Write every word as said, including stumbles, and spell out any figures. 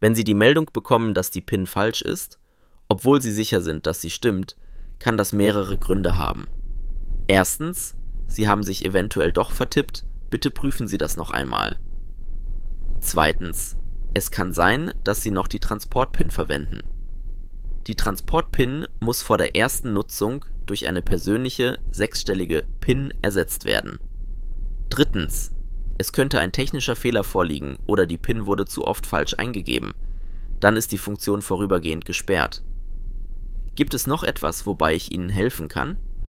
Wenn Sie die Meldung bekommen, dass die PIN falsch ist, obwohl Sie sicher sind, dass sie stimmt, kann das mehrere Gründe haben. Erstens, Sie haben sich eventuell doch vertippt, bitte prüfen Sie das noch einmal. Zweitens, es kann sein, dass Sie noch die Transport-PIN verwenden. Die Transport-PIN muss vor der ersten Nutzung durch eine persönliche, sechsstellige PIN ersetzt werden. Drittens, es könnte ein technischer Fehler vorliegen oder die PIN wurde zu oft falsch eingegeben. Dann ist die Funktion vorübergehend gesperrt. Gibt es noch etwas, wobei ich Ihnen helfen kann?